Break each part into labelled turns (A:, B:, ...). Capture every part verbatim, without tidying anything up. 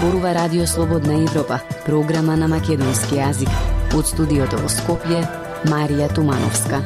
A: зборува Радио Слободна Европа, програма на македонски јазик. Од студиото во Скопје, Марија Тумановска.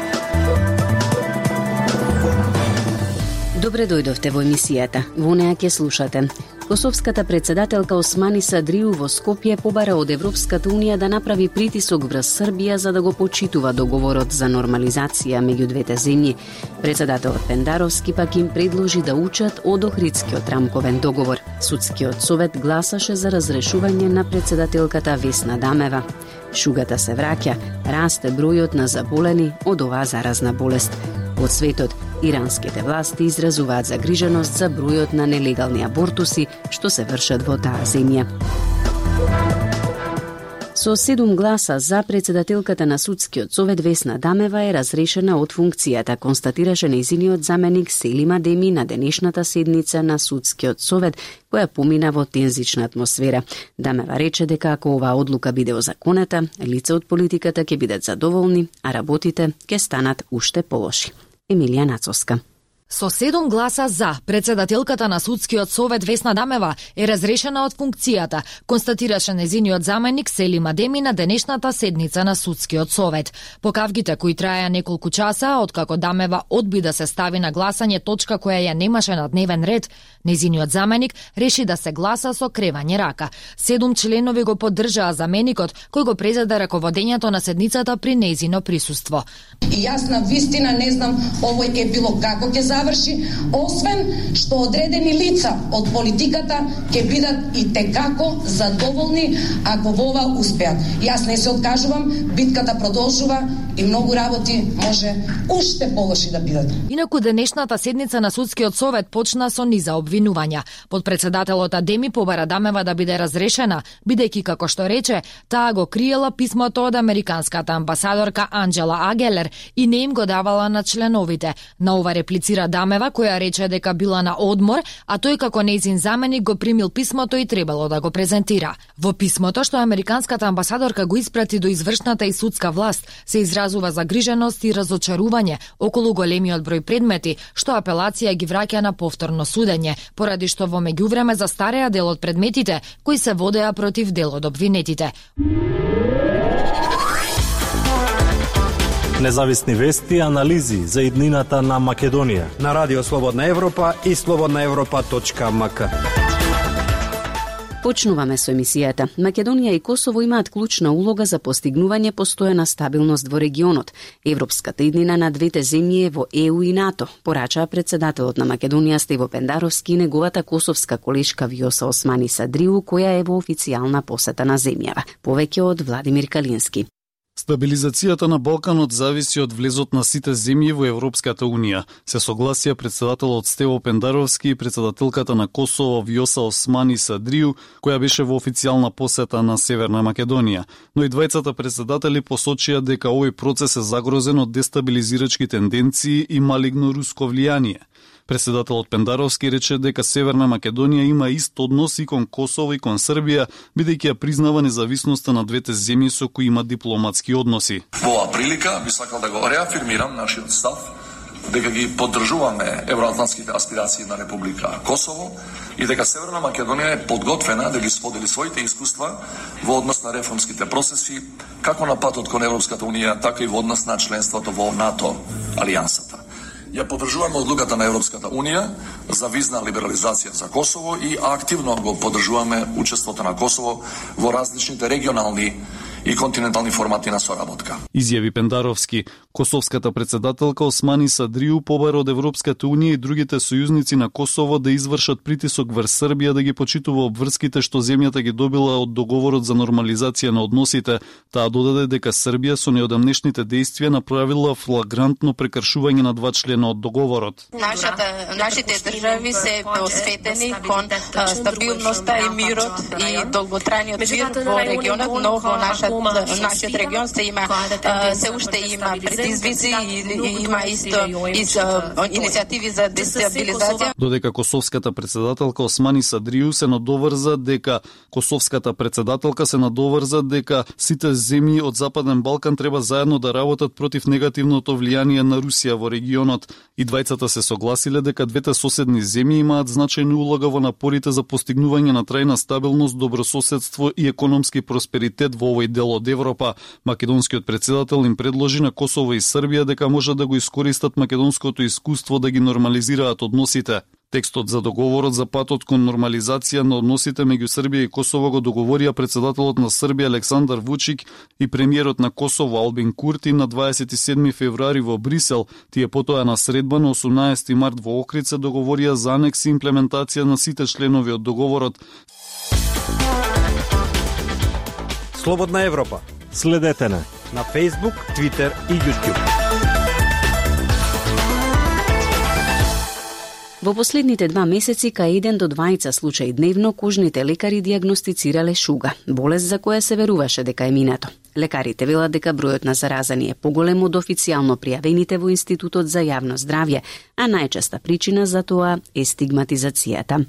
A: Добре дојдовте во емисијата. Во неа ќе слушате. Косовската председателка Османи Садриу во Скопје побара од Европската унија да направи притисок врз Србија за да го почитува договорот за нормализација меѓу двете земји. Председателот Пендаровски пак им предложи да учат од Охридскиот рамковен договор. Судскиот совет гласаше за разрешување на председателката Весна Дамева. Шугата се враќа, расте бројот на заболени од оваа заразна болест. Од светот, иранските власти изразуваат загриженост за бројот на нелегални абортуси што се вршат во таа земја. Со седум гласа за, председателката на Судскиот совет Весна Дамева е разрешена од функцијата, констатираше нејзиниот заменик Селим Адеми на денешната седница на Судскиот совет, која помина во тензична атмосфера. Дамева рече дека ако оваа одлука биде озаконета, лица од политиката ќе бидат задоволни, а работите ќе станат уште полоши. Емилија Нацовска.
B: Со седум гласа за, председателката на Судскиот совет Весна Дамева е разрешена од функцијата, констатираше незиниот заменик Селим Адеми на денешната седница на Судскиот совет. Покавките кои траја неколку часа, откако Дамева одби да се стави на гласање точка која ја немаше на дневен ред, незиниот заменик реши да се гласа со кревање рака. Седум членови го поддржаа заменикот, кој го презеде раководењето на седницата при незино присуство.
C: И јас на вистина не знам овој епилог како ќе заврши, освен што одредени лица од политиката ќе бидат и текако задоволни ако во ова успеат. Јас не се откажувам, битката продолжува и многу работи може уште полоши да бидат.
B: Инаку денешната седница на Судскиот совет почна со низа обвинувања. Подпредседателот Адеми побара Дамева да биде разрешена, бидејќи како што рече, таа го криела писмото од американската амбасадорка Анџела Агелер и не им го давала на членовите. На ова реплицира Дамева, која рече дека била на одмор, а тој како нејзин заменик го примил писмото и требало да го презентира. Во писмото што американската амбасадорка го испрати до извршната и судска власт, се изразува загриженост и разочарување околу големиот број предмети, што апелација ги враќа на повторно судење, поради што во меѓувреме застареа дел од предметите кои се водеа против дел од обвинетите.
D: Независни вести и анализи за иднината на Македонија
E: на Радио Слободна Европа и слободна европа точка ем ка.
A: Почнуваме со емисијата. Македонија и Косово имаат клучна улога за постигнување постојана стабилност во регионот. Европската иднина на двете земји е во Е У и НАТО, порачаа председателот на Македонија Стево Пендаровски и неговата косовска колешка Вјоса Османи Садриу, која е во официјална посета на земјава. Повеќе од Владимир Калински.
F: Стабилизацијата на Балканот зависи од влезот на сите земји во Европската унија, се согласија председателот Стево Пендаровски и председателката на Косово Вјоса Османи Садриу, која беше во официјална посета на Северна Македонија. Но и двајцата председатели посочија дека овој процес е загрозен од дестабилизирачки тенденции и малигно руско влијание. Председателот Пендаровски рече дека Северна Македонија има ист однос и кон Косово и кон Србија, бидејќи ја признава независноста на двете земји со кои има дипломатски односи.
G: Во оваа прилика би сакал да го реафирмирам нашиот став дека ги поддржуваме евроатлантските аспирации на Република Косово и дека Северна Македонија е подготвена да ги сподели своите искуства во однос на реформските процеси, како на патот кон Европската унија, така и во однос на членството во НАТО алијансата. Ја поддржуваме одлуката на Европската унија за визна либерализација за Косово и активно го поддржуваме учеството на Косово во различните регионални и континентални формати на соработка.
F: Изјави Пендаровски. Косовската председателка Османи Садриу побара од Европската унија и другите сојузници на Косово да извршат притисок врз Србија да ги почитува обврските што земјата ги добила од договорот за нормализација на односите. Таа додаде дека Србија со неодамнешните действија направила флагрантно прекршување на два члена од договорот.
H: Нашата, нашите држави се посветени кон стабилноста и мирот и долготрајниот мир во регионот, но во нашата нашиот регион се има се уште има предизвици и има исто иницијативи за дестабилизација.
F: Додека косовската председателка Османи Садрiju се надоврза дека косовската председателка се надоврза дека сите земји од Западен Балкан треба заедно да работат против негативното влијание на Русија во регионот. И двајцата се согласиле дека двете соседни земји имаат значајна улога во напорите за постигнување на трајна стабилност, добрососедство и економски просперитет во овој дел од Европа. Македонскиот председател им предложи на Косово и Србија дека може да го искористат македонското искуство да ги нормализираат односите. Текстот за договорот за патот кон нормализација на односите меѓу Србија и Косово го договорија председателот на Србија Александар Вучик и премиерот на Косово Албин Курти на дваесет и седми февруари во Брисел. Тие потоа на средба на осумнаесети март во Охрид се договорија за анекс и имплементација на сите членови од договорот.
E: Слободна Европа.
D: Следете на
E: на Facebook, Twitter и YouTube.
A: Во последните два месеци, кај еден до двајца случаи дневно, кожните лекари диагностицирале шуга, болест за која се веруваше дека е минато. Лекарите велат дека бројот на заразани е поголем од официјално пријавените во Институтот за јавно здравје, а најчеста причина за тоа е стигматизацијата.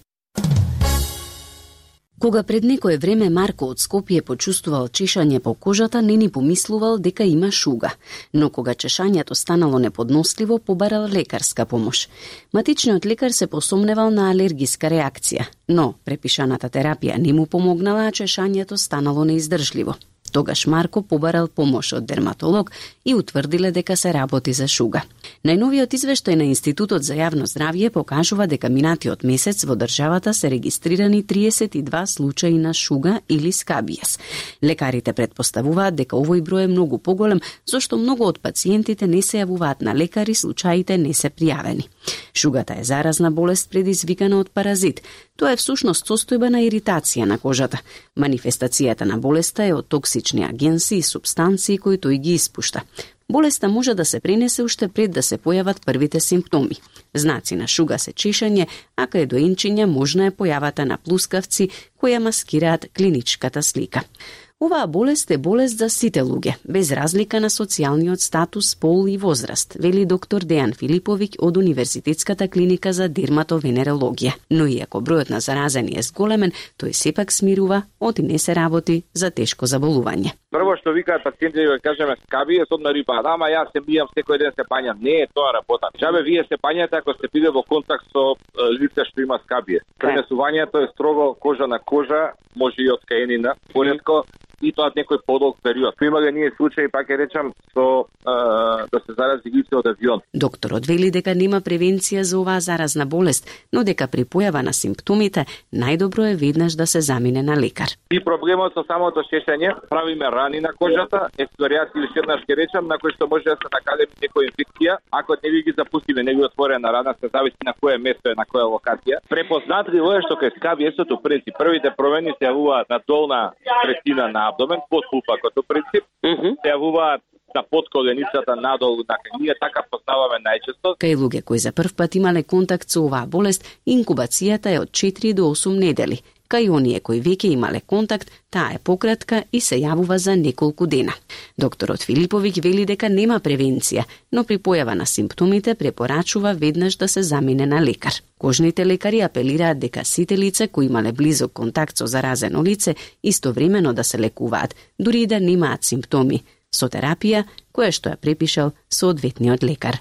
A: Кога пред некое време Марко од Скопје почувствувал чешање по кожата, не ни помислувал дека има шуга, но кога чешањето станало неподносливо, побарал лекарска помош. Матичниот лекар се посомневал на алергиска реакција, но препишаната терапија не му помогнала, а чешањето станало неиздржливо. Тогаш Марко побарал помош од дерматолог и утврдиле дека се работи за шуга. Најновиот извештај на Институтот за јавно здравје покажува дека минатиот месец во државата се регистрирани триесет и два случаи на шуга или скабиес. Лекарите предпоставуваат дека овој број е многу поголем, зашто многу од пациентите не се јавуваат на лекари, случаите не се пријавени. Шугата е заразна болест предизвикана од паразит. Тоа е всушност состојба на иритација на кожата. Манифестацијата на болеста е од токсични агенси и супстанции кои тој ги испушта. Болеста може да се пренесе уште пред да се појават првите симптоми. Знаци на шуга се чешање, а кај доенчиња можна е појавата на плускавци кои маскираат клиничката слика. Оваа болест е болест за сите луѓе, без разлика на социјалниот статус, пол и возраст, вели доктор Дејан Филиповиќ од Универзитетската клиника за дерматовенерологија. Но иако бројот на заразени е зголемен, тој сепак смирува, оти не се работи за тешко заболување.
I: Прво што викаат пациенти, да кажеме скабиес, одма рипаат, ама јас се бијам секој ден се пањам. Не е тоа работа. Жабе вие се пањате ако сте биде во контакт со лице што има скабиес. Пренесувањето е строго кожа на кожа, може и од каенина, поретко и тоа некој подолг период. Имале ние случаи, пак ќе речам, со а, да се зарази лице од авион.
A: Докторот вели дека нема превенција за оваа заразна болест, но дека при појава на симптомите најдобро е веднаш да се замине на лекар.
I: И проблемот со самото шешење, правиме рани на кожата, експлоријација или шеднаш ќе речам, на кој што може да се накадеми некоја инфекција, ако не ви ги запустиме, не ви отворена рана, се зависи на кое место е, на која локација. Препознатливо е што кај скабиесото принцип, првите промени се јавуваат на долна третина на абдомен, под пулпакото принцип, mm-hmm. се јавуваат на подколеницата надолу, така ние така познаваме најчесто.
A: Кај луѓе кои за прв пат имале контакт со оваа болест, инкубацијата е од четири до осум недели. Кај оние кои веќе имале контакт, таа е пократка и се јавува за неколку дена. Докторот Филиповиќ вели дека нема превенција, но при појава на симптомите препорачува веднаш да се замине на лекар. Кожните лекари апелираат дека сите лица кои имале близок контакт со заразено лице истовремено да се лекуваат, дури и да немаат симптоми, со терапија која што ја препишал соодветниот лекар.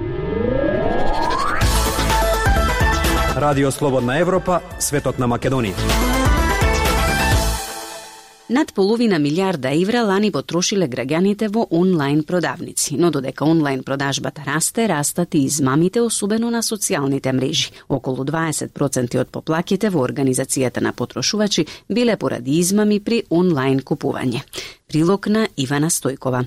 E: Радио Слободна Европа, светот на Македонија.
A: Над половина милиарда евра лани потрошиле граѓаните во онлайн продавници, но додека онлайн продажбата расте, растат и измамите, особено на социјалните мрежи. Околу дваесет проценти од поплаките во Организацијата на потрошувачи биле поради измами при онлайн купување. Прилог на Ивана Стојкова.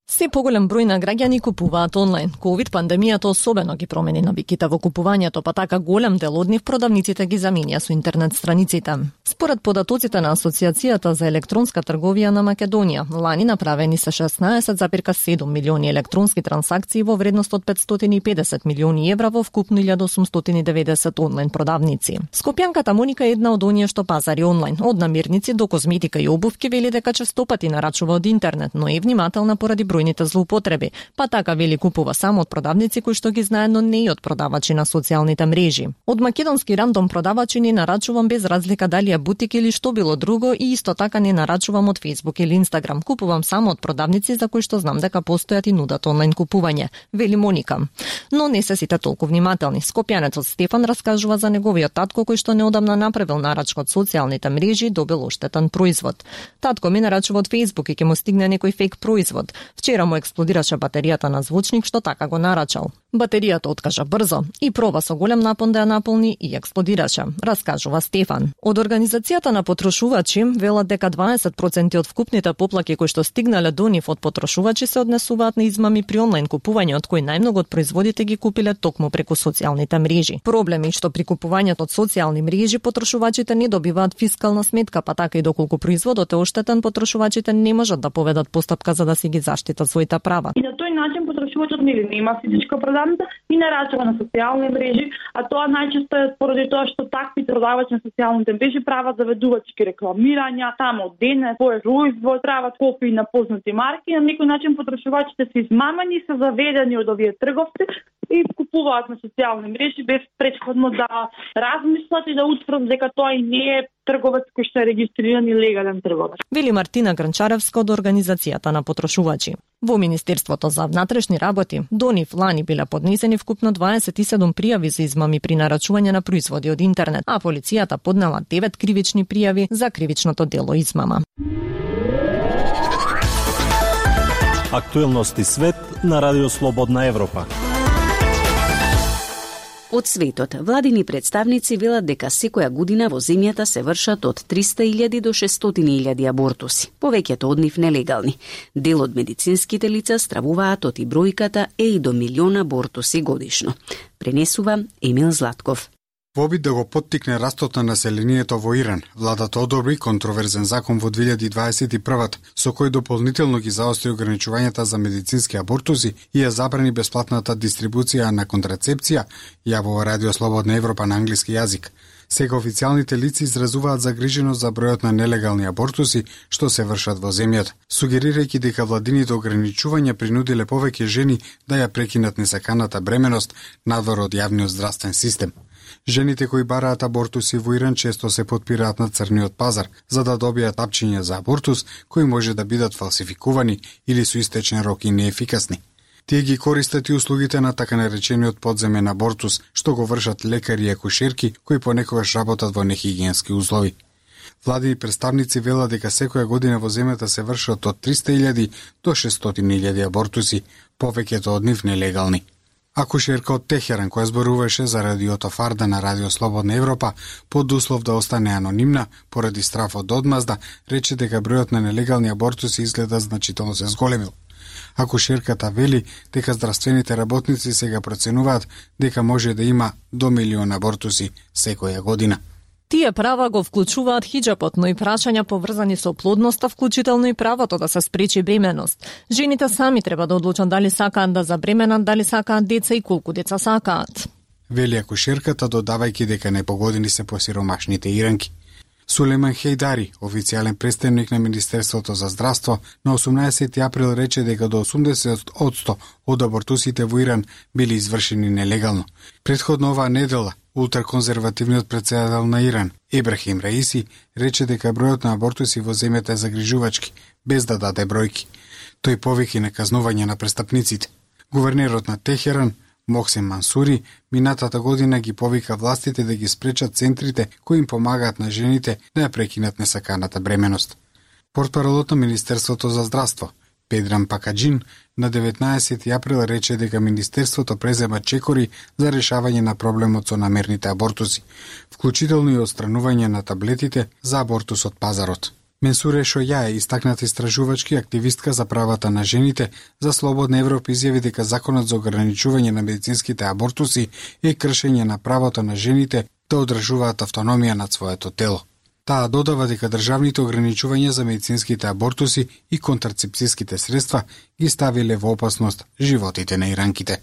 J: Се поголем број на граѓани купуваат онлайн. Ковид пандемијата особено ги промени навиките во купувањето, па така голем дел од нив продавниците ги заменија со интернет страниците. Според податоците на Асоциацијата за електронска трговија на Македонија, лани направени се шеснаесет зарез седум милиони електронски трансакции во вредност од петстотини и педесет милиони евра во вкупно илјада осумстотини и деветдесет онлайн продавници. Скопјанката Моника е една од оние што пазари онлайн, од намирници до козметика и обувки, вели дека честопати нарачува од интернет, но е внимателна поради бројните злоупотреби, па така вели купува само од продавници кои што ги знае, но не и од продавачи на социјалните мрежи. Од македонски рандом продавачи не нарачувам без разлика дали е бутик или што било друго и исто така не нарачувам од Facebook или Instagram. Купувам само од продавници за кои што знам дека постојат и нудат онлайн купување, вели Моника. Но не се сите толку внимателни. Скопјанецот Стефан раскажува за неговиот татко кој што неодамна направил нарачка од социјалните мрежи и добил оштетен производ. Татко ми нарачува од Facebook и ќе му стигне некој фейк производ. Вчера му експлодираше батеријата на звучник што така го нарачал. Батеријата откажа брзо и проба со голем напон да ја наполни и експлодираше, раскажува Стефан. Од Организацијата на потрошувачи велат дека дваесет проценти од вкупните поплаки кои што стигнале до нив од потрошувачи се однесуваат на измами при онлайн купување, од кои најмногу од производите ги купиле токму преку социјалните мрежи. Проблеми што при купувањето од социјални мрежи потрошувачите не добиваат фискална сметка, па така и доколку производот е оштетен, потрошувачите не можат да поведат постапка за да си ги заштитат своите права.
K: И на тој начин потрошувачот нели нема физичка продавница и нарачува на социјални мрежи, а тоа најчесто е поради тоа што такви продавачи на социјалните мрежи прават заведувачки рекламирања, само денес, свој производ, прават копии на познати марки, на некој начин потрошувачите се измамени и се заведени од овие трговци и купуваат на социјални мрежи без претходно да размислат и да утврдат дека тоа и не е трговец кој што е регистриран и легален трговец.
J: Вели Мартина Гранчаревска од Организацијата на потрошувачи. Во Министерството за внатрешни работи до нив лани биле поднесени вкупно дваесет и седум пријави за измами при нарачување на производи од интернет, а полицијата поднела девет кривични пријави за кривичното дело измама.
D: Актуелности свет на Радио Слободна Европа.
A: Од светот, владини представници велат дека секоја година во земјата се вршат од триста илјади до шестстотини илјади абортуси, повеќето од нив нелегални. Дел од медицинските лица стравуваат од и бројката е и до милион абортуси годишно. Пренесува Емил Златков.
L: Во обид да го поттикне растот на населението во Иран, владата одобри контроверзен закон во две илјади дваесет и прва со кој дополнително ги заостри ограничувањата за медицински абортуси и ја забрани бесплатната дистрибуција на контрацепција, јавува Радио Слободна Европа на англиски јазик. Сега официјалните лица изразуваат загриженост за бројот на нелегални абортуси што се вршат во земјата, сугерирајќи дека владините ограничувања принудиле повеќе жени да ја прекинат несаканата бременост надвор од јавниот здравствен систем. Жените кои бараат абортуси во Иран често се потпираат на црниот пазар за да добијат апчиња за абортус кои може да бидат фалсификувани или со истечен рок и неефикасни. Тие ги користат и услугите на така наречениот подземен абортус, што го вршат лекари и акушерки кои понекогаш работат во нехигиенски услови. Владини представници велат дека секоја година во земјата се вршат од триста илјади до шестстотини илјади абортуси, повеќето од нив нелегални. Акушерка од Техеран, која зборуваше за радиото Фарда на Радио Слободна Европа, под услов да остане анонимна поради страф од одмазда, рече дека бројот на нелегални абортуси изгледа значително се зголемил. Акушерката вели дека здравствените работници сега проценуваат дека може да има до милион абортуси секоја година.
J: Тие права го вклучуваат хиџапот, но и прашања поврзани со плодноста, вклучително и правото да се спречи бременост. Жените сами треба да одлучат дали сакаат да забременат, дали сакаат деца и колку деца сакаат.
L: Вели акушерката, додавајќи дека најпогодени се посиромашните иранки. Сулейман Хейдари, официјален претставник на Министерството за здравство, на осумнаесети април рече дека до осумдесет одсто од абортусите во Иран били извршени нелегално. Претходно оваа недела, ултраконзервативниот претседател на Иран, Ибрахим Раиси, рече дека бројот на абортуси во земјата е загрижувачки, без да даде бројки. Тој повеќе наказнување на престапниците. Гувернерот на Техеран, Мохсен Мансури, минатата година ги повика властите да ги спречат центрите кои им помагаат на жените да ја прекинат несаканата бременост. Портпаролот на Министерството за здравство, Педрам Пакаджин, на деветнаесети април рече дека Министерството презема чекори за решавање на проблемот со намерните абортуси, вклучително и отстранување на таблетите за абортус од пазарот. Менсуре Шоја е истакната истражувачки активистка за правата на жените за Слободна Европа изјави дека законот за ограничување на медицинските абортуси е кршење на правото на жените да одржуваат автономија над своето тело. Таа додава дека државните ограничувања за медицинските абортуси и контрацепцијските средства ги ставиле во опасност животите на иранките.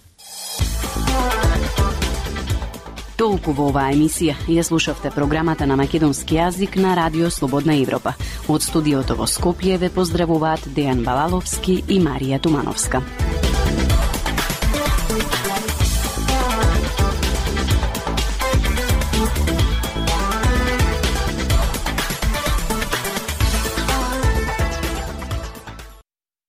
A: Толку во оваа емисија. Ја слушавте програмата на македонски јазик на Радио Слободна Европа. Од студиото во Скопје ве поздравуваат Дејан Балаловски и Марија Тумановска.